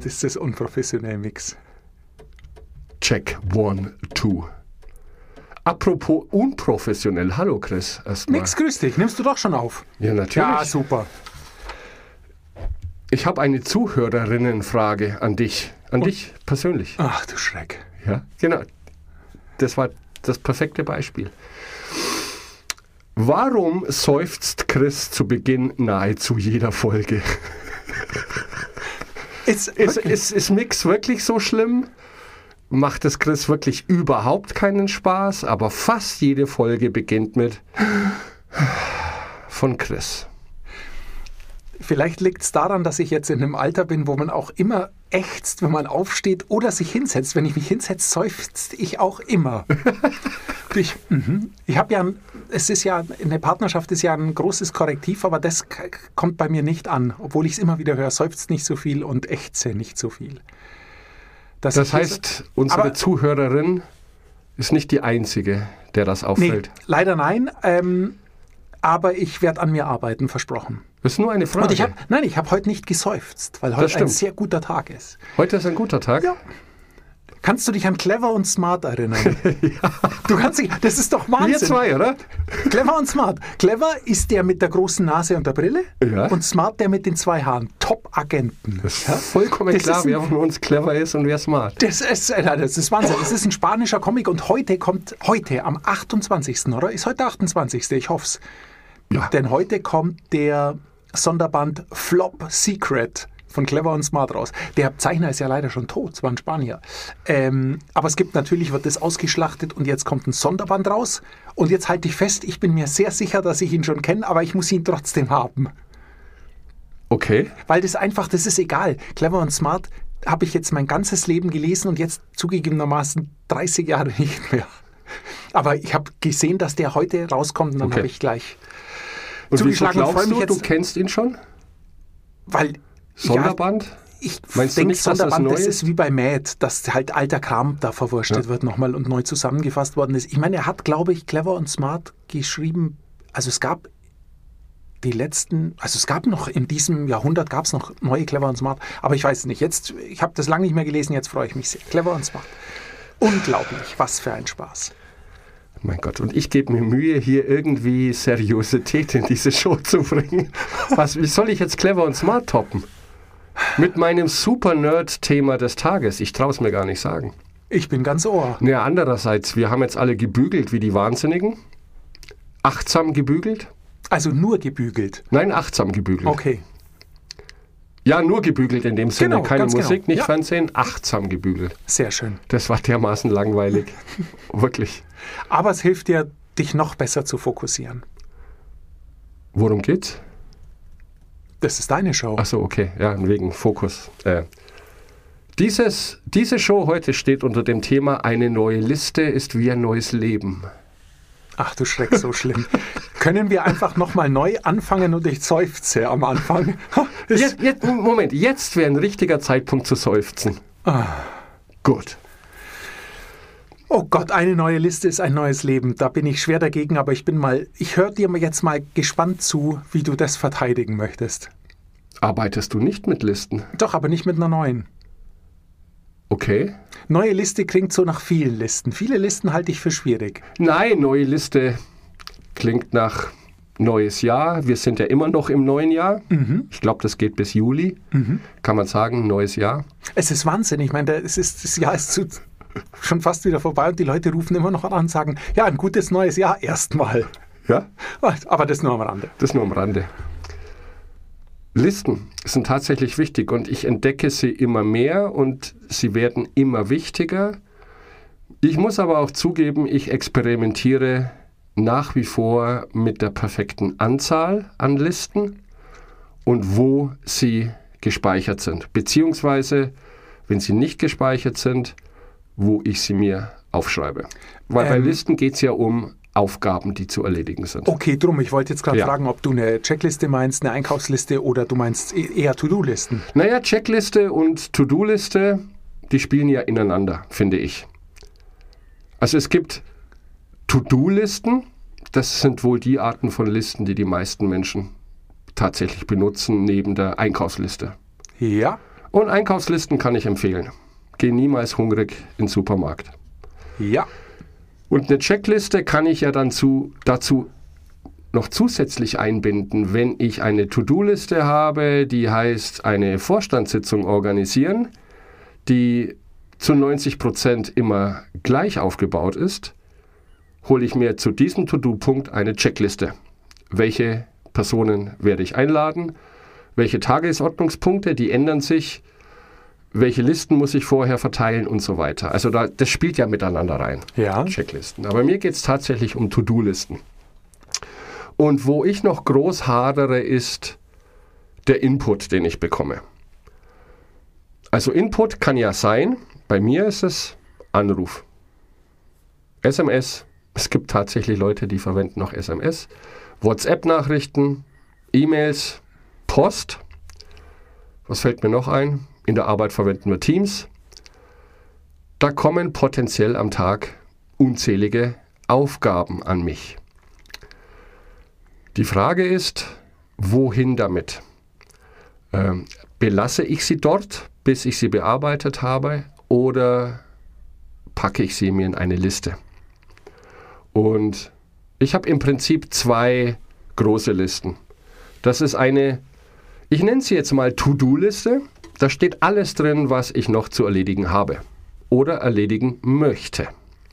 ist das unprofessionell, Mix. Check 1, 2. Apropos unprofessionell. Hallo Chris. Erstmal. Mix, grüß dich. Nimmst du doch schon auf? Ja, natürlich. Ja, super. Ich habe eine Zuhörerinnenfrage an dich. An dich persönlich. Ach du Schreck. Ja, genau. Das war das perfekte Beispiel. Warum seufzt Chris zu Beginn nahezu jeder Folge? Ist Mix wirklich so schlimm? Macht es Chris wirklich überhaupt keinen Spaß? Aber fast jede Folge beginnt mit von Chris. Vielleicht liegt es daran, dass ich jetzt in einem Alter bin, wo man auch immer ächzt, wenn man aufsteht oder sich hinsetzt. Wenn ich mich hinsetze, seufzt ich auch immer. Ich habe ja, eine Partnerschaft ist ja ein großes Korrektiv, aber das kommt bei mir nicht an, obwohl ich es immer wieder höre, seufzt nicht so viel und ächze nicht so viel. Das heißt, unsere Zuhörerin ist nicht die einzige, der das auffällt. Nee, leider nein, aber ich werde an mir arbeiten, versprochen. Das ist nur eine Frage. Und ich habe heute nicht geseufzt, weil heute ein sehr guter Tag ist. Heute ist ein guter Tag? Ja. Kannst du dich an Clever und Smart erinnern? Ja. Du kannst dich, das ist doch Wahnsinn. Wir zwei, oder? Clever und Smart. Clever ist der mit der großen Nase und der Brille, ja. Und Smart der mit den 2 Haaren. Top-Agenten. Das ist vollkommen klar, wer von uns clever ist und wer smart. Das ist Wahnsinn. Das ist ein spanischer Comic und heute am 28. oder? Ist heute der 28. Ich hoffe es. Ja. Denn heute kommt der Sonderband Flop Secret von Clever und Smart raus. Der Zeichner ist ja leider schon tot, es war ein Spanier. Aber wird das ausgeschlachtet und jetzt kommt ein Sonderband raus. Und jetzt halte ich fest, ich bin mir sehr sicher, dass ich ihn schon kenne, aber ich muss ihn trotzdem haben. Okay. Weil das ist egal. Clever und Smart habe ich jetzt mein ganzes Leben gelesen und jetzt zugegebenermaßen 30 Jahre nicht mehr. Aber ich habe gesehen, dass der heute rauskommt und dann habe ich gleich und zugeschlagen. Und glaubst du kennst ihn schon? Weil Sonderband? Ja, ich denke, Sonderband, das ist wie bei Mad, dass halt alter Kram da verwurstet wird nochmal und neu zusammengefasst worden ist. Ich meine, er hat, glaube ich, Clever und Smart geschrieben. Also es gab noch in diesem Jahrhundert gab es noch neue Clever und Smart. Aber ich weiß es nicht. Ich habe das lange nicht mehr gelesen, jetzt freue ich mich sehr. Clever und Smart. Unglaublich, was für ein Spaß. Mein Gott, und ich gebe mir Mühe, hier irgendwie Seriosität in diese Show zu bringen. Wie soll ich jetzt Clever und Smart toppen? Mit meinem Super-Nerd-Thema des Tages. Ich traue es mir gar nicht sagen. Ich bin ganz Ohr. Ja, andererseits, wir haben jetzt alle gebügelt wie die Wahnsinnigen. Achtsam gebügelt. Also nur gebügelt? Nein, achtsam gebügelt. Okay. Ja, nur gebügelt in dem Sinne. Keine Musik, nicht ja. Fernsehen, achtsam gebügelt. Sehr schön. Das war dermaßen langweilig. Wirklich. Aber es hilft dir, dich noch besser zu fokussieren. Worum geht's? Das ist deine Show. Ach so, okay. Ja, wegen Fokus. Diese Show heute steht unter dem Thema: Eine neue Liste ist wie ein neues Leben. Ach du Schreck, so schlimm. Können wir einfach nochmal neu anfangen und ich seufze am Anfang? Moment, jetzt wäre ein richtiger Zeitpunkt zu seufzen. Gut. Oh Gott, eine neue Liste ist ein neues Leben. Da bin ich schwer dagegen, aber ich höre dir jetzt mal gespannt zu, wie du das verteidigen möchtest. Arbeitest du nicht mit Listen? Doch, aber nicht mit einer neuen. Okay. Neue Liste klingt so nach vielen Listen. Viele Listen halte ich für schwierig. Nein, neue Liste klingt nach neues Jahr. Wir sind ja immer noch im neuen Jahr. Mhm. Ich glaube, das geht bis Juli. Mhm. Kann man sagen, neues Jahr. Es ist Wahnsinn. Ich meine, das Jahr ist schon fast wieder vorbei und die Leute rufen immer noch an und sagen, ja, ein gutes neues Jahr erstmal. Ja? Aber das nur am Rande. Das nur am Rande. Listen sind tatsächlich wichtig und ich entdecke sie immer mehr und sie werden immer wichtiger. Ich muss aber auch zugeben, ich experimentiere nach wie vor mit der perfekten Anzahl an Listen und wo sie gespeichert sind. Beziehungsweise, wenn sie nicht gespeichert sind, wo ich sie mir aufschreibe. Weil bei Listen geht es ja um Aufgaben, die zu erledigen sind. Okay, drum. Ich wollte jetzt gerade fragen, ob du eine Checkliste meinst, eine Einkaufsliste oder du meinst eher To-Do-Listen. Naja, Checkliste und To-Do-Liste, die spielen ja ineinander, finde ich. Also es gibt To-Do-Listen, das sind wohl die Arten von Listen, die die meisten Menschen tatsächlich benutzen, neben der Einkaufsliste. Ja. Und Einkaufslisten kann ich empfehlen. Geh niemals hungrig in den Supermarkt. Ja. Und eine Checkliste kann ich ja dann dazu noch zusätzlich einbinden, wenn ich eine To-Do-Liste habe, die heißt, eine Vorstandssitzung organisieren, die zu 90% immer gleich aufgebaut ist, hole ich mir zu diesem To-Do-Punkt eine Checkliste. Welche Personen werde ich einladen? Welche Tagesordnungspunkte, die ändern sich? Welche Listen muss ich vorher verteilen und so weiter. Also das spielt ja miteinander rein, Ja. Checklisten. Aber mir geht es tatsächlich um To-Do-Listen. Und wo ich noch groß hadere, ist der Input, den ich bekomme. Also Input kann ja sein, bei mir ist es Anruf, SMS, es gibt tatsächlich Leute, die verwenden noch SMS, WhatsApp-Nachrichten, E-Mails, Post. Was fällt mir noch ein? In der Arbeit verwenden wir Teams. Da kommen potenziell am Tag unzählige Aufgaben an mich. Die Frage ist, wohin damit? Belasse ich sie dort, bis ich sie bearbeitet habe, oder packe ich sie mir in eine Liste? Und ich habe im Prinzip 2 große Listen. Das ist eine, ich nenne sie jetzt mal To-Do-Liste. Da steht alles drin, was ich noch zu erledigen habe oder erledigen möchte.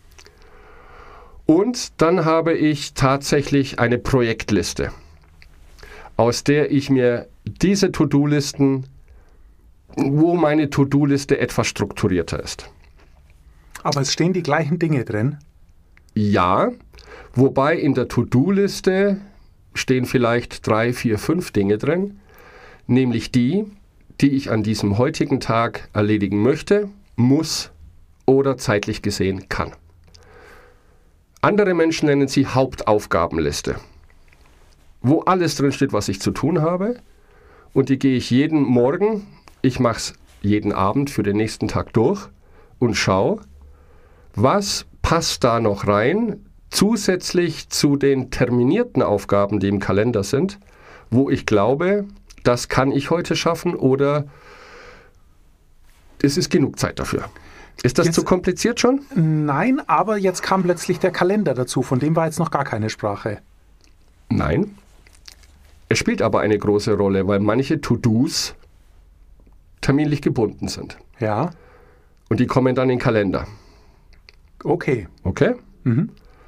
Und dann habe ich tatsächlich eine Projektliste, aus der ich mir diese To-Do-Listen, wo meine To-Do-Liste etwas strukturierter ist. Aber es stehen die gleichen Dinge drin. Ja, wobei in der To-Do-Liste stehen vielleicht 3, 4, 5 Dinge drin, nämlich die ich an diesem heutigen Tag erledigen möchte, muss oder zeitlich gesehen kann. Andere Menschen nennen sie Hauptaufgabenliste, wo alles drin steht, was ich zu tun habe, und die gehe ich jeden Morgen, ich mache es jeden Abend für den nächsten Tag durch und schaue, was passt da noch rein, zusätzlich zu den terminierten Aufgaben, die im Kalender sind, wo ich glaube, das kann ich heute schaffen oder es ist genug Zeit dafür. Ist das Jetzt, zu kompliziert schon? Nein, aber jetzt kam plötzlich der Kalender dazu, von dem war jetzt noch gar keine Sprache. Nein. Es spielt aber eine große Rolle, weil manche To-Dos terminlich gebunden sind. Ja. Und die kommen dann in den Kalender. Okay. Okay? Mhm.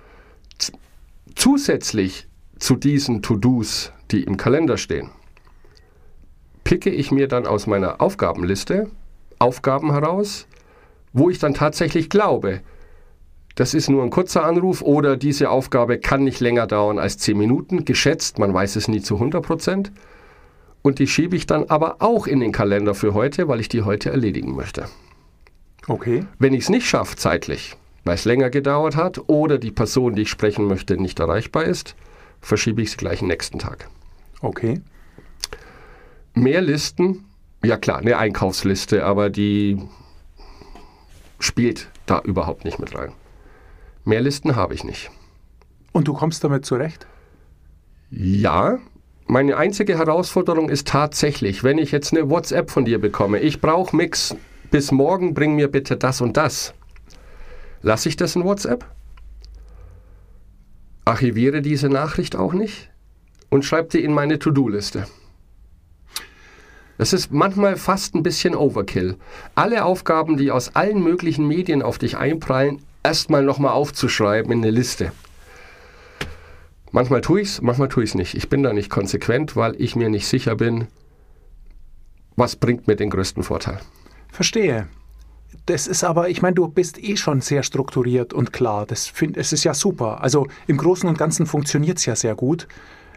Zusätzlich zu diesen To-Dos, die im Kalender stehen, picke ich mir dann aus meiner Aufgabenliste Aufgaben heraus, wo ich dann tatsächlich glaube, das ist nur ein kurzer Anruf oder diese Aufgabe kann nicht länger dauern als 10 Minuten, geschätzt, man weiß es nie zu 100%. Und die schiebe ich dann aber auch in den Kalender für heute, weil ich die heute erledigen möchte. Okay. Wenn ich es nicht schaffe zeitlich, weil es länger gedauert hat oder die Person, die ich sprechen möchte, nicht erreichbar ist, verschiebe ich es gleich den nächsten Tag. Okay. Mehr Listen, ja klar, eine Einkaufsliste, aber die spielt da überhaupt nicht mit rein. Mehr Listen habe ich nicht. Und du kommst damit zurecht? Ja, meine einzige Herausforderung ist tatsächlich, wenn ich jetzt eine WhatsApp von dir bekomme, ich brauche Mix, bis morgen bring mir bitte das und das. Lasse ich das in WhatsApp? Archiviere diese Nachricht auch nicht und schreibe die in meine To-Do-Liste. Das ist manchmal fast ein bisschen Overkill. Alle Aufgaben, die aus allen möglichen Medien auf dich einprallen, erstmal nochmal aufzuschreiben in eine Liste. Manchmal tue ich es, manchmal tue ich es nicht. Ich bin da nicht konsequent, weil ich mir nicht sicher bin, was bringt mir den größten Vorteil. Verstehe. Das ist aber, ich meine, du bist eh schon sehr strukturiert und klar. Es ist ja super. Also im Großen und Ganzen funktioniert es ja sehr gut.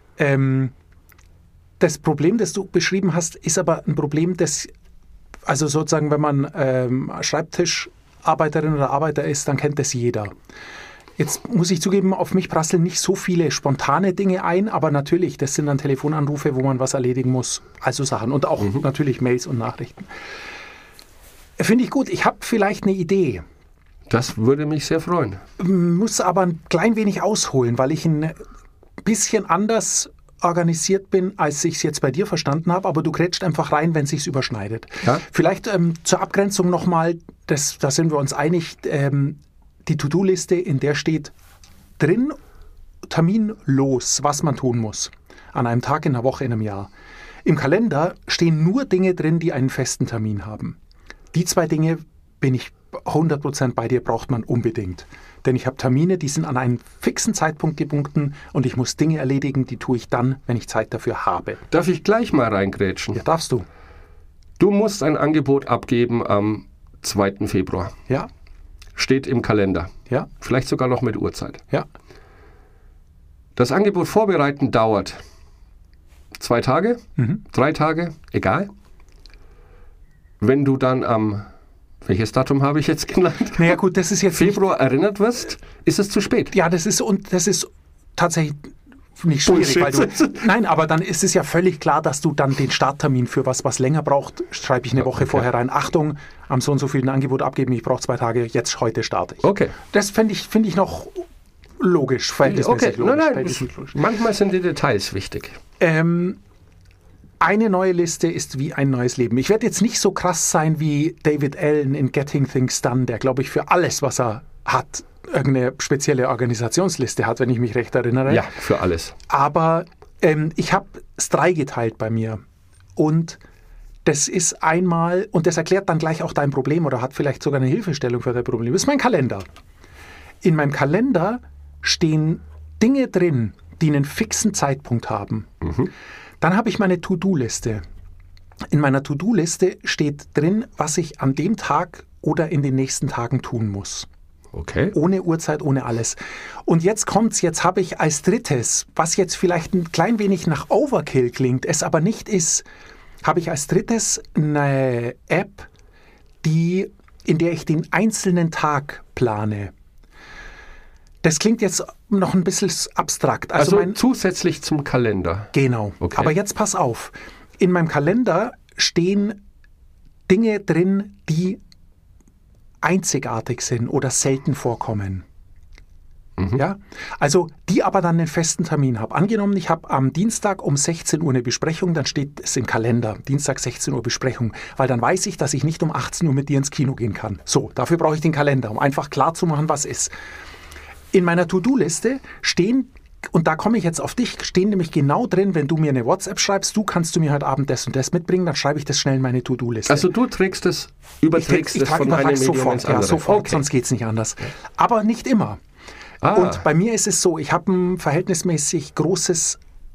Das Problem, das du beschrieben hast, ist aber ein Problem, das, also sozusagen, wenn man Schreibtischarbeiterin oder Arbeiter ist, dann kennt das jeder. Jetzt muss ich zugeben, auf mich prasseln nicht so viele spontane Dinge ein, aber natürlich, das sind dann Telefonanrufe, wo man was erledigen muss, also Sachen und auch natürlich Mails und Nachrichten. Finde ich gut, ich habe vielleicht eine Idee. Das würde mich sehr freuen. Muss aber ein klein wenig ausholen, weil ich ein bisschen anders organisiert bin, als ich es jetzt bei dir verstanden habe, aber du grätscht einfach rein, wenn es sich überschneidet. Ja? Vielleicht zur Abgrenzung nochmal, da sind wir uns einig, die To-Do-Liste, in der steht drin, terminlos, was man tun muss. An einem Tag, in einer Woche, in einem Jahr. Im Kalender stehen nur Dinge drin, die einen festen Termin haben. Die 2 Dinge, bin ich 100% bei dir, braucht man unbedingt. Denn ich habe Termine, die sind an einen fixen Zeitpunkt gebunden und ich muss Dinge erledigen, die tue ich dann, wenn ich Zeit dafür habe. Darf ich gleich mal reingrätschen? Ja, darfst du. Du musst ein Angebot abgeben am 2. Februar. Ja. Steht im Kalender. Ja. Vielleicht sogar noch mit Uhrzeit. Ja. Das Angebot vorbereiten dauert 2 Tage, 3 Tage, egal. Wenn du dann welches Datum habe ich jetzt genannt? Naja gut, das ist jetzt Februar erinnert wirst, ist es zu spät. Ja, das ist tatsächlich nicht schwierig, Bullshit. Nein, aber dann ist es ja völlig klar, dass du dann den Starttermin für was länger braucht, schreibe ich eine Woche vorher rein. Achtung, am so und so viel ein Angebot abgeben, ich brauche 2 Tage, heute starte ich. Okay. Das finde ich noch logisch, verhältnismäßig logisch. Nein, manchmal sind die Details wichtig. Eine neue Liste ist wie ein neues Leben. Ich werde jetzt nicht so krass sein wie David Allen in Getting Things Done, der, glaube ich, für alles, was er hat, irgendeine spezielle Organisationsliste hat, wenn ich mich recht erinnere. Ja, für alles. Aber ich habe es 3 geteilt bei mir. Und das ist einmal, und das erklärt dann gleich auch dein Problem oder hat vielleicht sogar eine Hilfestellung für dein Problem. Das ist mein Kalender. In meinem Kalender stehen Dinge drin, die einen fixen Zeitpunkt haben. Dann habe ich meine To-Do-Liste. In meiner To-Do-Liste steht drin, was ich an dem Tag oder in den nächsten Tagen tun muss. Okay. Ohne Uhrzeit, ohne alles. Und jetzt kommt's, jetzt habe ich als drittes, was jetzt vielleicht ein klein wenig nach Overkill klingt, es aber nicht ist, habe ich als drittes eine App, in der ich den einzelnen Tag plane. Das klingt jetzt noch ein bisschen abstrakt. Also zusätzlich zum Kalender. Genau. Okay. Aber jetzt pass auf. In meinem Kalender stehen Dinge drin, die einzigartig sind oder selten vorkommen. Ja? Also die aber dann einen festen Termin haben. Angenommen, ich habe am Dienstag um 16 Uhr eine Besprechung, dann steht es im Kalender, Dienstag 16 Uhr Besprechung, weil dann weiß ich, dass ich nicht um 18 Uhr mit dir ins Kino gehen kann. So, dafür brauche ich den Kalender, um einfach klar zu machen, was ist. In meiner To-Do-Liste stehen, und da komme ich jetzt auf dich, stehen nämlich genau drin, wenn du mir eine WhatsApp schreibst, kannst du mir heute Abend das und das mitbringen, dann schreibe ich das schnell in meine To-Do-Liste. Also du überträgst es von einem Medium sofort, ins andere. Ja, sofort, okay. Sonst geht es nicht anders. Aber nicht immer. Und bei mir ist es so, ich habe ein verhältnismäßig großes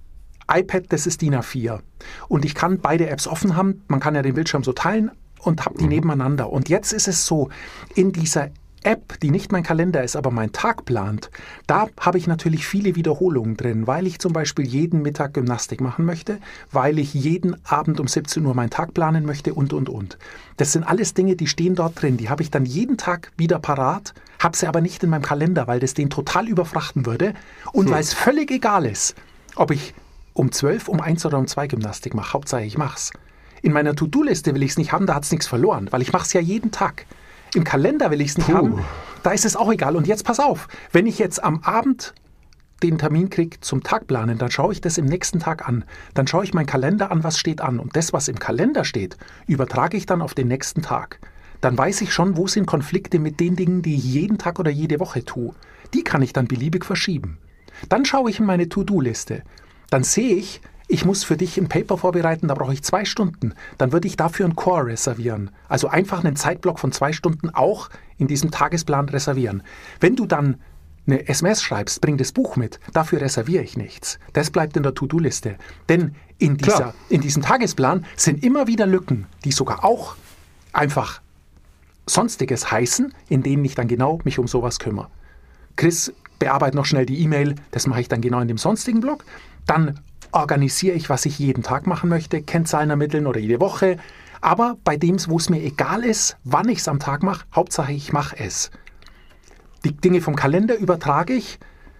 iPad, das ist DIN A4. Und ich kann beide Apps offen haben, man kann ja den Bildschirm so teilen und habe die nebeneinander. Und jetzt ist es so, in dieser App, die nicht mein Kalender ist, aber mein Tag plant, da habe ich natürlich viele Wiederholungen drin, weil ich zum Beispiel jeden Mittag Gymnastik machen möchte, weil ich jeden Abend um 17 Uhr meinen Tag planen möchte und. Das sind alles Dinge, die stehen dort drin, die habe ich dann jeden Tag wieder parat, habe sie aber nicht in meinem Kalender, weil das den total überfrachten würde und weil es völlig egal ist, ob ich um 12, um 1 oder um 2 Gymnastik mache, Hauptsache ich mache es. In meiner To-Do-Liste will ich es nicht haben, da hat es nichts verloren, weil ich mache es ja jeden Tag. Im Kalender will ich es nicht haben, da ist es auch egal. Und jetzt pass auf, wenn ich jetzt am Abend den Termin kriege zum Tagplanen, dann schaue ich das im nächsten Tag an. Dann schaue ich meinen Kalender an, was steht an. Und das, was im Kalender steht, übertrage ich dann auf den nächsten Tag. Dann weiß ich schon, wo sind Konflikte mit den Dingen, die ich jeden Tag oder jede Woche tue. Die kann ich dann beliebig verschieben. Dann schaue ich in meine To-Do-Liste. Dann sehe ich, ich muss für dich ein Paper vorbereiten, da brauche ich 2 Stunden. Dann würde ich dafür einen Core reservieren. Also einfach einen Zeitblock von 2 Stunden auch in diesem Tagesplan reservieren. Wenn du dann eine SMS schreibst, bring das Buch mit. Dafür reserviere ich nichts. Das bleibt in der To-Do-Liste. Denn in diesem Tagesplan sind immer wieder Lücken, die sogar auch einfach Sonstiges heißen, in denen ich dann genau mich um sowas kümmere. Chris, bearbeite noch schnell die E-Mail, das mache ich dann genau in dem sonstigen Block. Dann organisiere ich, was ich jeden Tag machen möchte, Kennzahlen ermitteln oder jede Woche. Aber bei dem, wo es mir egal ist, wann ich es am Tag mache, Hauptsache ich mache es. Die Dinge vom Kalender übertrage ich.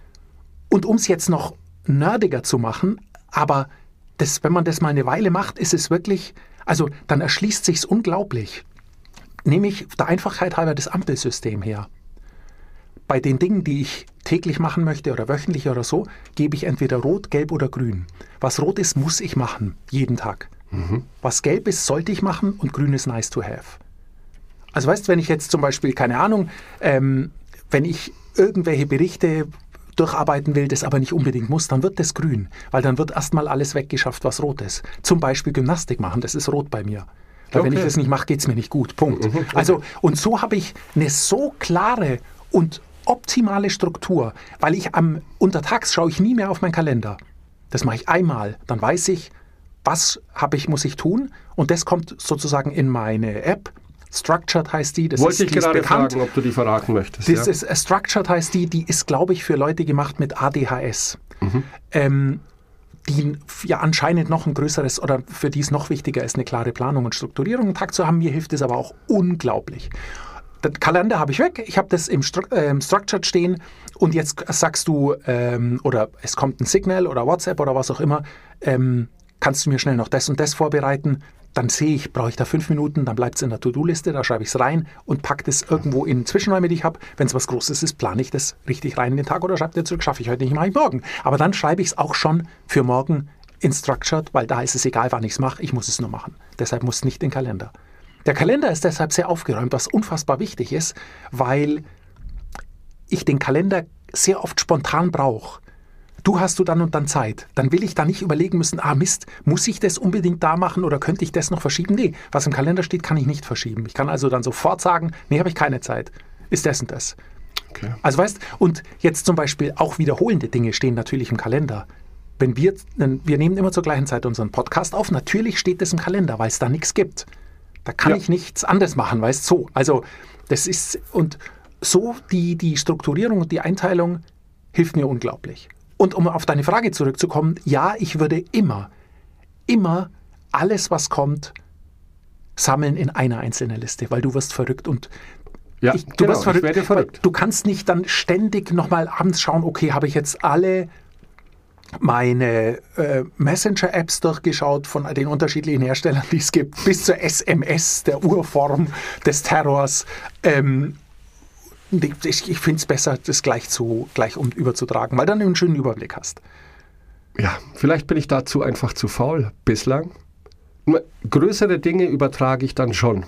Und um es jetzt noch nerdiger zu machen, aber wenn man das mal eine Weile macht, ist es wirklich, also dann erschließt sich's unglaublich. Nehme ich der Einfachheit halber das Ampelsystem her. Bei den Dingen, die ich täglich machen möchte oder wöchentlich oder so, gebe ich entweder rot, gelb oder grün. Was rot ist, muss ich machen, jeden Tag. Was gelb ist, sollte ich machen und grün ist nice to have. Also weißt du, wenn ich jetzt zum Beispiel, keine Ahnung, wenn ich irgendwelche Berichte durcharbeiten will, das aber nicht unbedingt muss, dann wird das grün, weil dann wird erstmal alles weggeschafft, was rot ist. Zum Beispiel Gymnastik machen, das ist rot bei mir. Weil wenn ich das nicht mache, geht es mir nicht gut. Punkt. Also, und so habe ich eine so klare und optimale Struktur, weil ich untertags schaue ich nie mehr auf meinen Kalender. Das mache ich einmal, dann weiß ich, was muss ich tun, und das kommt sozusagen in meine App. Structured heißt die. Wollte ich gerade fragen, ob du die verraten möchtest. Structured heißt die ist, glaube ich, für Leute gemacht mit ADHS. Die ja anscheinend noch ein größeres, oder für die es noch wichtiger ist, eine klare Planung und Strukturierung am Tag zu haben. Mir hilft es aber auch unglaublich. Den Kalender habe ich weg, ich habe das im Structured stehen, und jetzt sagst du, oder es kommt ein Signal oder WhatsApp oder was auch immer, kannst du mir schnell noch das und das vorbereiten? Dann sehe ich, brauche ich da 5 Minuten, dann bleibt es in der To-Do-Liste, da schreibe ich es rein und packe das irgendwo in Zwischenräume, die ich habe. Wenn es was Großes ist, plane ich das richtig rein in den Tag oder schreibe dir zurück, schaffe ich heute nicht, mache ich morgen. Aber dann schreibe ich es auch schon für morgen in Structured, weil da ist es egal, wann ich es mache, ich muss es nur machen. Deshalb muss es nicht in den Kalender. Der Kalender ist deshalb sehr aufgeräumt, was unfassbar wichtig ist, weil ich den Kalender sehr oft spontan brauche. Hast du dann und dann Zeit. Dann will ich da nicht überlegen müssen, Mist, muss ich das unbedingt da machen oder könnte ich das noch verschieben? Nee, was im Kalender steht, kann ich nicht verschieben. Ich kann also dann sofort sagen, nee, habe ich keine Zeit. Ist das und das. Okay. Also weißt, und jetzt zum Beispiel auch wiederholende Dinge stehen natürlich im Kalender. Wenn wir nehmen immer zur gleichen Zeit unseren Podcast auf, natürlich steht das im Kalender, weil es da nichts gibt. Da kann ich nichts anderes machen, weißt du? So, also das ist, und so die Strukturierung und die Einteilung hilft mir unglaublich. Und um auf deine Frage zurückzukommen, ja, ich würde immer alles, was kommt, sammeln in einer einzelnen Liste, weil du wirst verrückt und ich werde verrückt. Du kannst nicht dann ständig nochmal abends schauen, okay, habe ich jetzt alle meine Messenger-Apps durchgeschaut von den unterschiedlichen Herstellern, die es gibt, bis zur SMS, der Urform des Terrors. Ich finde es besser, das gleich überzutragen, weil dann du einen schönen Überblick hast. Ja, vielleicht bin ich dazu einfach zu faul bislang. Größere Dinge übertrage ich dann schon.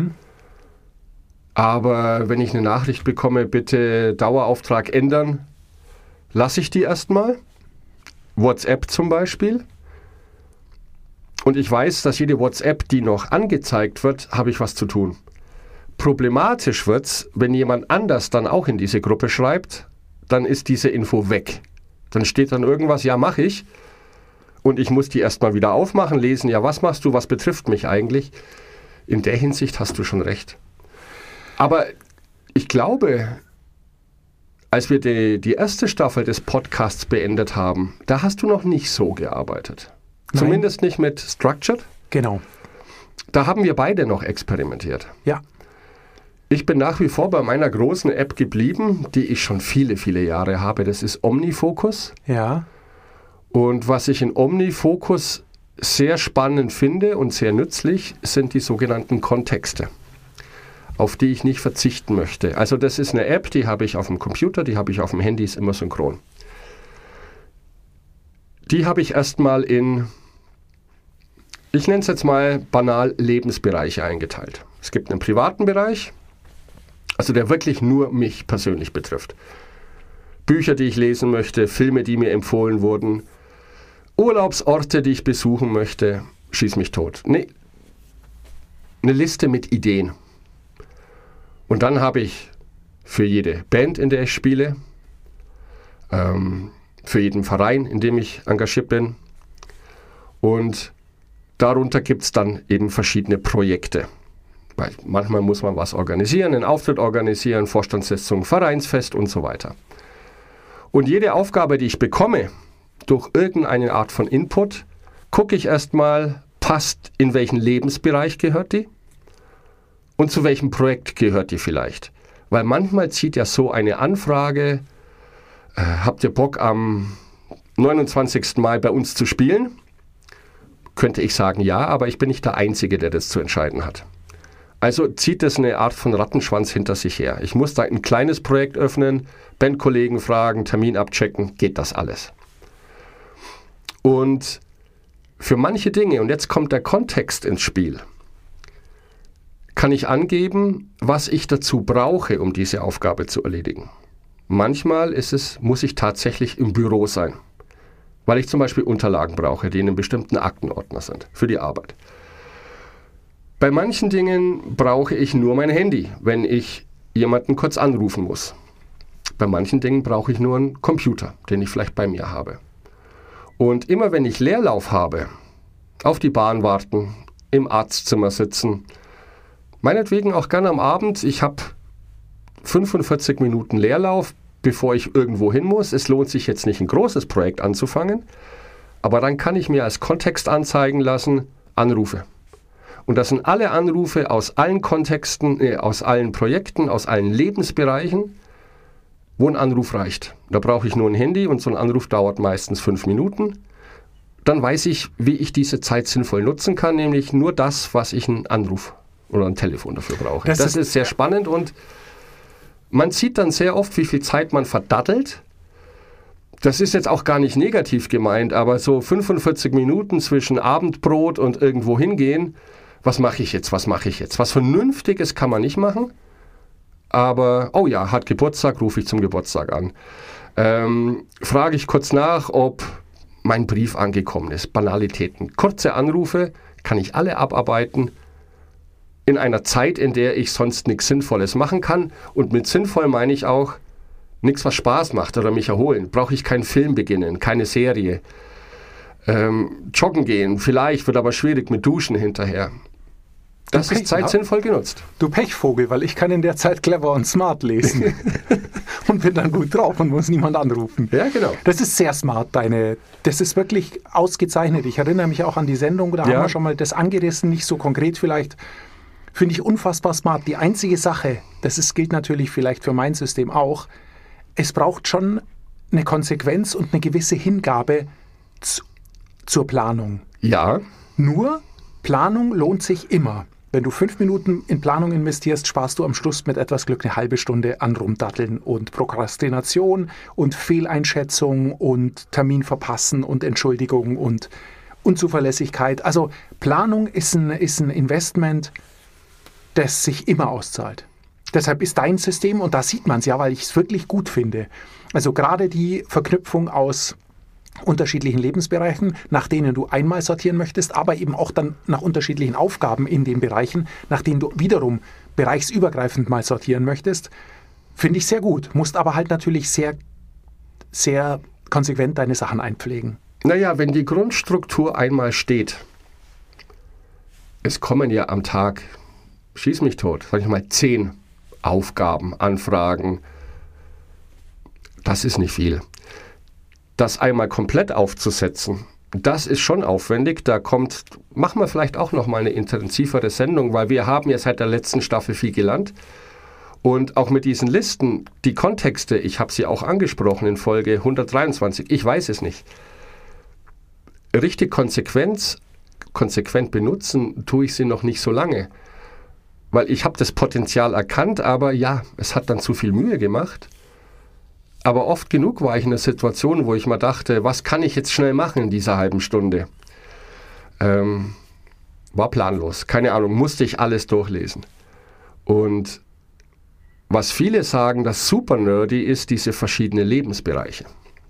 Aber wenn ich eine Nachricht bekomme, bitte Dauerauftrag ändern, lasse ich die erstmal. WhatsApp zum Beispiel. Und ich weiß, dass jede WhatsApp, die noch angezeigt wird, habe ich was zu tun. Problematisch wird es, wenn jemand anders dann auch in diese Gruppe schreibt, dann ist diese Info weg. Dann steht dann irgendwas, ja, mache ich. Und ich muss die erstmal wieder aufmachen, lesen, ja, was machst du, was betrifft mich eigentlich? In der Hinsicht hast du schon recht. Aber ich glaube, als wir die erste Staffel des Podcasts beendet haben, da hast du noch nicht so gearbeitet. Nein. Zumindest nicht mit Structured. Genau. Da haben wir beide noch experimentiert. Ja. Ich bin nach wie vor bei meiner großen App geblieben, die ich schon viele, viele Jahre habe. Das ist OmniFocus. Ja. Und was ich in OmniFocus sehr spannend finde und sehr nützlich, sind die sogenannten Kontexte, auf die ich nicht verzichten möchte. Also das ist eine App, die habe ich auf dem Computer, die habe ich auf dem Handy, ist immer synchron. Die habe ich erstmal ich nenne es jetzt mal banal, Lebensbereiche eingeteilt. Es gibt einen privaten Bereich, also der wirklich nur mich persönlich betrifft. Bücher, die ich lesen möchte, Filme, die mir empfohlen wurden, Urlaubsorte, die ich besuchen möchte, schieß mich tot. Nee, eine Liste mit Ideen. Und dann habe ich für jede Band, in der ich spiele, für jeden Verein, in dem ich engagiert bin. Und darunter gibt es dann eben verschiedene Projekte. Weil manchmal muss man was organisieren, einen Auftritt organisieren, Vorstandssitzung, Vereinsfest und so weiter. Und jede Aufgabe, die ich bekomme, durch irgendeine Art von Input, gucke ich erstmal, passt, in welchen Lebensbereich gehört die und zu welchem Projekt gehört die vielleicht. Weil manchmal zieht ja so eine Anfrage, habt ihr Bock am 29. Mai bei uns zu spielen? Könnte ich sagen, ja, aber ich bin nicht der Einzige, der das zu entscheiden hat. Also zieht es eine Art von Rattenschwanz hinter sich her. Ich muss da ein kleines Projekt öffnen, Bandkollegen fragen, Termin abchecken, geht das alles. Und für manche Dinge, und jetzt kommt der Kontext ins Spiel, kann ich angeben, was ich dazu brauche, um diese Aufgabe zu erledigen. Manchmal muss ich tatsächlich im Büro sein, weil ich zum Beispiel Unterlagen brauche, die in einem bestimmten Aktenordner sind für die Arbeit. Bei manchen Dingen brauche ich nur mein Handy, wenn ich jemanden kurz anrufen muss. Bei manchen Dingen brauche ich nur einen Computer, den ich vielleicht bei mir habe. Und immer wenn ich Leerlauf habe, auf die Bahn warten, im Arztzimmer sitzen, meinetwegen auch gerne am Abend, ich habe 45 Minuten Leerlauf, bevor ich irgendwo hin muss. Es lohnt sich jetzt nicht, ein großes Projekt anzufangen, aber dann kann ich mir als Kontext anzeigen lassen, Anrufe. Und das sind alle Anrufe aus allen Kontexten, aus allen Projekten, aus allen Lebensbereichen, wo ein Anruf reicht. Da brauche ich nur ein Handy und so ein Anruf dauert meistens 5 Minuten. Dann weiß ich, wie ich diese Zeit sinnvoll nutzen kann, nämlich nur das, was ich einen Anruf oder ein Telefon dafür brauche. Das ist sehr spannend und man sieht dann sehr oft, wie viel Zeit man verdattelt. Das ist jetzt auch gar nicht negativ gemeint, aber so 45 Minuten zwischen Abendbrot und irgendwo hingehen, was mache ich jetzt? Was Vernünftiges kann man nicht machen, aber, oh ja, hat Geburtstag, rufe ich zum Geburtstag an. Frage ich kurz nach, ob mein Brief angekommen ist. Banalitäten. Kurze Anrufe, kann ich alle abarbeiten in einer Zeit, in der ich sonst nichts Sinnvolles machen kann. Und mit sinnvoll meine ich auch nichts, was Spaß macht oder mich erholen. Brauche ich keinen Film beginnen, keine Serie. Joggen gehen, vielleicht, wird aber schwierig mit Duschen hinterher. Das ist Zeit sinnvoll genutzt. Du Pechvogel, weil ich kann in der Zeit clever und smart lesen. Und bin dann gut drauf und muss niemand anrufen. Ja, genau. Das ist sehr smart, das ist wirklich ausgezeichnet. Ich erinnere mich auch an die Sendung, da haben wir schon mal das angerissen, nicht so konkret vielleicht. Finde ich unfassbar smart. Die einzige Sache, gilt natürlich vielleicht für mein System auch, es braucht schon eine Konsequenz und eine gewisse Hingabe zur Planung. Ja. Nur, Planung lohnt sich immer. Wenn du 5 Minuten in Planung investierst, sparst du am Schluss mit etwas Glück eine halbe Stunde an Rumdatteln und Prokrastination und Fehleinschätzung und Termin verpassen und Entschuldigung und Unzuverlässigkeit. Also Planung ist ein Investment, das sich immer auszahlt. Deshalb ist dein System, und da sieht man es ja, weil ich es wirklich gut finde, also gerade die Verknüpfung aus unterschiedlichen Lebensbereichen, nach denen du einmal sortieren möchtest, aber eben auch dann nach unterschiedlichen Aufgaben in den Bereichen, nach denen du wiederum bereichsübergreifend mal sortieren möchtest, finde ich sehr gut. Musst aber halt natürlich sehr, sehr konsequent deine Sachen einpflegen. Naja, wenn die Grundstruktur einmal steht, es kommen ja am Tag, schieß mich tot, sag ich mal 10 Aufgaben, Anfragen, das ist nicht viel. Das einmal komplett aufzusetzen, das ist schon aufwendig. Machen wir vielleicht auch noch mal eine intensivere Sendung, weil wir haben ja seit der letzten Staffel viel gelernt. Und auch mit diesen Listen, die Kontexte, ich habe sie auch angesprochen in Folge 123, ich weiß es nicht. Richtig konsequent benutzen tue ich sie noch nicht so lange. Weil ich habe das Potenzial erkannt, aber ja, es hat dann zu viel Mühe gemacht. Aber oft genug war ich in einer Situation, wo ich mal dachte, was kann ich jetzt schnell machen in dieser halben Stunde? War planlos. Keine Ahnung, musste ich alles durchlesen. Und was viele sagen, das super nerdy ist, diese verschiedenen Lebensbereiche.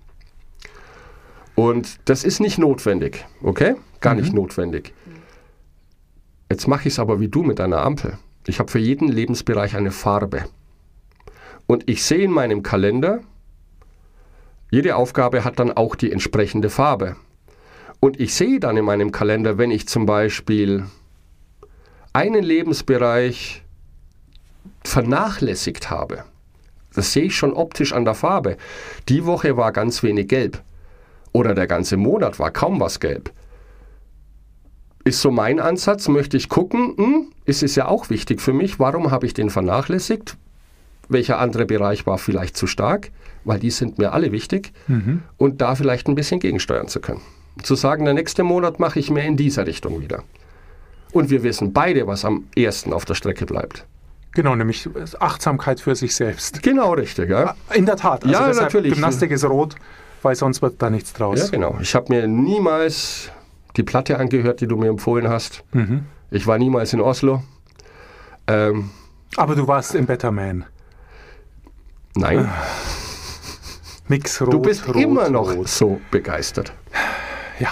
Und das ist nicht notwendig, okay? Gar nicht notwendig. Jetzt mache ich es aber wie du mit einer Ampel. Ich habe für jeden Lebensbereich eine Farbe. Und ich sehe in meinem Kalender, jede Aufgabe hat dann auch die entsprechende Farbe. Und ich sehe dann in meinem Kalender, wenn ich zum Beispiel einen Lebensbereich vernachlässigt habe, das sehe ich schon optisch an der Farbe. Die Woche war ganz wenig gelb. Oder der ganze Monat war kaum was gelb. Ist so mein Ansatz, möchte ich gucken, ist es ja auch wichtig für mich, warum habe ich den vernachlässigt? Welcher andere Bereich war vielleicht zu stark? Weil die sind mir alle wichtig. Und da vielleicht ein bisschen gegensteuern zu können. Zu sagen, der nächste Monat mache ich mehr in dieser Richtung wieder. Und wir wissen beide, was am ersten auf der Strecke bleibt. Genau, nämlich Achtsamkeit für sich selbst. Genau, richtig. Ja? In der Tat. Also ja, deshalb natürlich. Gymnastik ist rot, weil sonst wird da nichts draus. Ja, genau. Ich habe mir niemals die Platte angehört, die du mir empfohlen hast. Mhm. Ich war niemals in Oslo. Aber du warst im Better Man. Nein. Mix rot, Du bist rot, immer noch rot. so begeistert. Ja.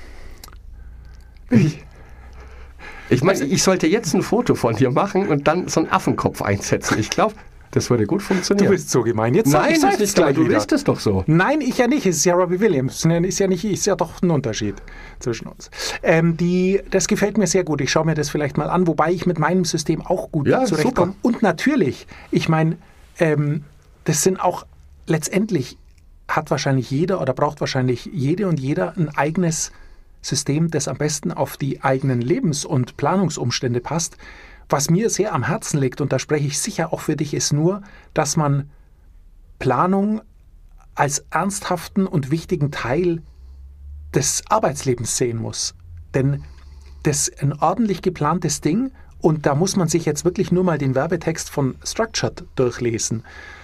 Ich meine, ich sollte jetzt ein Foto von dir machen und dann so einen Affenkopf einsetzen. Ich glaube, das würde gut Du funktionieren. bist so gemein. Jetzt Nein, das sag ist ich's nicht klar. gleich Du wieder. bist es doch so. Nein, ich ja nicht. Es ist ja Robbie Williams. Ist ja doch ein Unterschied zwischen uns. Das gefällt mir sehr gut. Ich schaue mir das vielleicht mal an, wobei ich mit meinem System auch gut Ja, zurechtkomme. super. Und natürlich, ich meine, das sind auch letztendlich hat wahrscheinlich jeder oder braucht wahrscheinlich jede und jeder ein eigenes System, das am besten auf die eigenen Lebens- und Planungsumstände passt. Was mir sehr am Herzen liegt, und da spreche ich sicher auch für dich, ist nur, dass man Planung als ernsthaften und wichtigen Teil des Arbeitslebens sehen muss. Denn das ist ein ordentlich geplantes Ding, und da muss man sich jetzt wirklich nur mal den Werbetext von Structured durchlesen,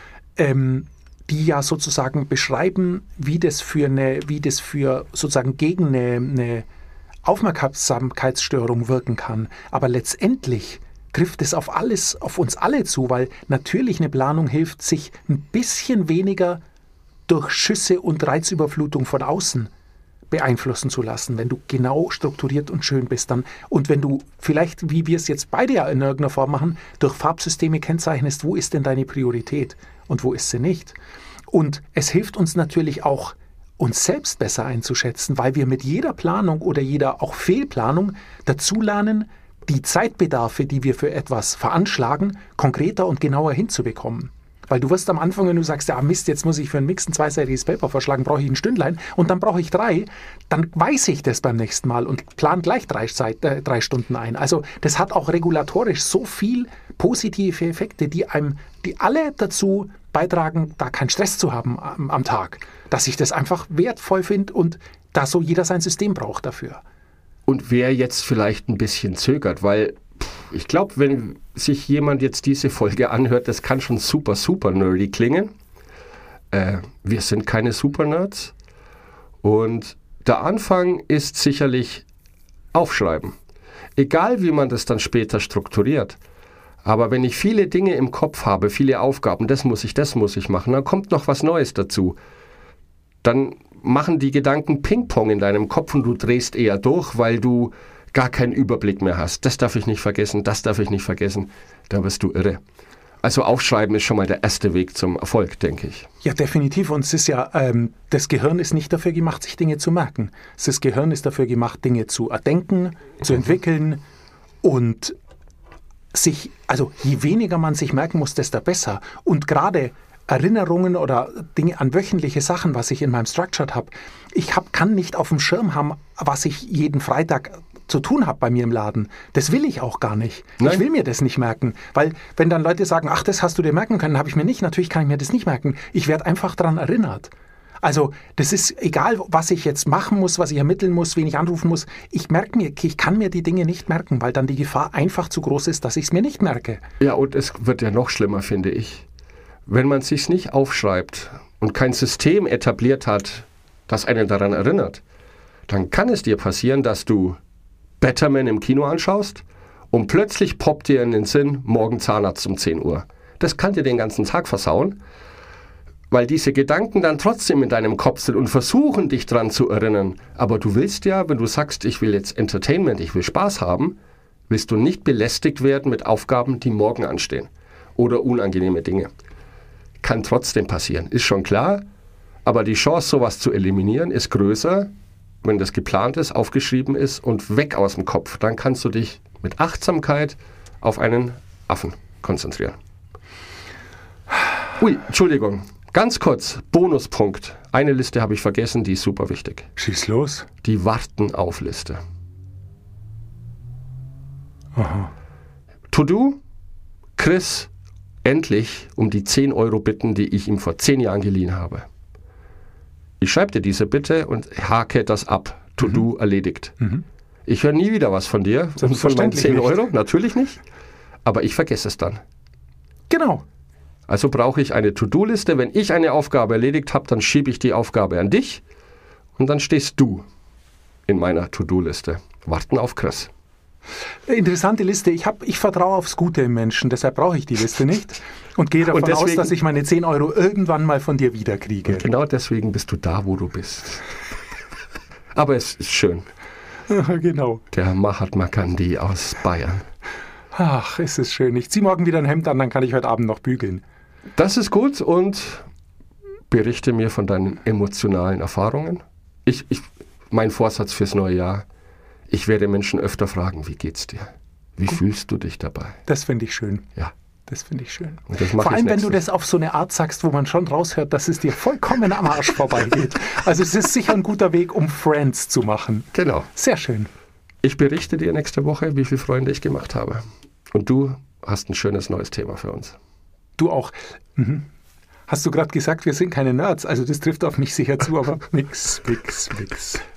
die ja sozusagen beschreiben, wie das für sozusagen gegen eine Aufmerksamkeitsstörung wirken kann. Aber letztendlich trifft es auf uns alle zu, weil natürlich eine Planung hilft, sich ein bisschen weniger durch Schüsse und Reizüberflutung von außen beeinflussen zu lassen, wenn du genau strukturiert und schön bist dann. Und wenn du vielleicht, wie wir es jetzt beide ja in irgendeiner Form machen, durch Farbsysteme kennzeichnest, wo ist denn deine Priorität und wo ist sie nicht. Und es hilft uns natürlich auch, uns selbst besser einzuschätzen, weil wir mit jeder Planung oder jeder auch Fehlplanung dazulernen, die Zeitbedarfe, die wir für etwas veranschlagen, konkreter und genauer hinzubekommen. Weil du wirst am Anfang, wenn du sagst, ja Mist, jetzt muss ich für einen Mix ein zweiseitiges Paper verschlagen, brauche ich ein Stündlein und dann brauche ich 3, dann weiß ich das beim nächsten Mal und plan gleich 3 Stunden ein. Also das hat auch regulatorisch so viel positive Effekte, die alle dazu beitragen, da keinen Stress zu haben am Tag. Dass ich das einfach wertvoll finde und da so jeder sein System braucht dafür. Und wer jetzt vielleicht ein bisschen zögert, weil ich glaube, wenn sich jemand jetzt diese Folge anhört, das kann schon super, super nerdy klingen. Wir sind keine Super-Nerds. Und der Anfang ist sicherlich aufschreiben. Egal, wie man das dann später strukturiert. Aber wenn ich viele Dinge im Kopf habe, viele Aufgaben, das muss ich machen, dann kommt noch was Neues dazu. Dann machen die Gedanken Ping-Pong in deinem Kopf und du drehst eher durch, weil du gar keinen Überblick mehr hast. Das darf ich nicht vergessen, das darf ich nicht vergessen. Da wirst du irre. Also aufschreiben ist schon mal der erste Weg zum Erfolg, denke ich. Ja, definitiv. Und es ist ja, das Gehirn ist nicht dafür gemacht, sich Dinge zu merken. Das Gehirn ist dafür gemacht, Dinge zu erdenken, zu entwickeln und also je weniger man sich merken muss, desto besser. Und gerade Erinnerungen oder Dinge an wöchentliche Sachen, was ich in meinem Structured habe, kann nicht auf dem Schirm haben, was ich jeden Freitag zu tun habe bei mir im Laden. Das will ich auch gar nicht. Nein. Ich will mir das nicht merken, weil wenn dann Leute sagen, ach, das hast du dir merken können, habe ich mir nicht. Natürlich kann ich mir das nicht merken. Ich werde einfach daran erinnert. Also das ist egal, was ich jetzt machen muss, was ich ermitteln muss, wen ich anrufen muss. Ich kann mir die Dinge nicht merken, weil dann die Gefahr einfach zu groß ist, dass ich es mir nicht merke. Ja, und es wird ja noch schlimmer, finde ich. Wenn man es sich nicht aufschreibt und kein System etabliert hat, das einen daran erinnert, dann kann es dir passieren, dass du Better Man im Kino anschaust und plötzlich poppt dir in den Sinn, morgen Zahnarzt um 10 Uhr. Das kann dir den ganzen Tag versauen, weil diese Gedanken dann trotzdem in deinem Kopf sind und versuchen, dich dran zu erinnern. Aber du willst ja, wenn du sagst, ich will jetzt Entertainment, ich will Spaß haben, willst du nicht belästigt werden mit Aufgaben, die morgen anstehen oder unangenehme Dinge. Kann trotzdem passieren, ist schon klar, aber die Chance, sowas zu eliminieren, ist größer, wenn das geplant ist, aufgeschrieben ist und weg aus dem Kopf. Dann kannst du dich mit Achtsamkeit auf einen Affen konzentrieren. Ui, Entschuldigung, ganz kurz, Bonuspunkt. Eine Liste habe ich vergessen, die ist super wichtig. Schieß los. Die Warten-auf-Liste. Aha. To-do, Chris endlich um die 10 Euro bitten, die ich ihm vor 10 Jahren geliehen habe. Ich schreibe dir diese Bitte und hake das ab. To-do erledigt. Ich höre nie wieder was von dir und von meinen 10 Euro, natürlich nicht. Aber ich vergesse es dann. Genau. Also brauche ich eine To-Do-Liste. Wenn ich eine Aufgabe erledigt habe, dann schiebe ich die Aufgabe an dich und dann stehst du in meiner To-Do-Liste. Warten auf Chris. Interessante Liste. Ich vertraue aufs Gute im Menschen, deshalb brauche ich die Liste nicht und gehe davon aus, dass ich meine 10 Euro irgendwann mal von dir wiederkriege. Und genau deswegen bist du da, wo du bist. Aber es ist schön. Genau. Der Mahatma Gandhi aus Bayern. Ach, ist es schön. Ich ziehe morgen wieder ein Hemd an, dann kann ich heute Abend noch bügeln. Das ist gut und berichte mir von deinen emotionalen Erfahrungen. Mein Vorsatz fürs neue Jahr: Ich werde Menschen öfter fragen, wie geht's dir? Wie fühlst du dich dabei? Das finde ich schön. Ja. Das finde ich schön. Vor allem, wenn du das auf so eine Art sagst, wo man schon raushört, dass es dir vollkommen am Arsch vorbeigeht. Also es ist sicher ein guter Weg, um Friends zu machen. Genau. Sehr schön. Ich berichte dir nächste Woche, wie viele Freunde ich gemacht habe. Und du hast ein schönes neues Thema für uns. Du auch. Mhm. Hast du gerade gesagt, wir sind keine Nerds? Also das trifft auf mich sicher zu, aber nix.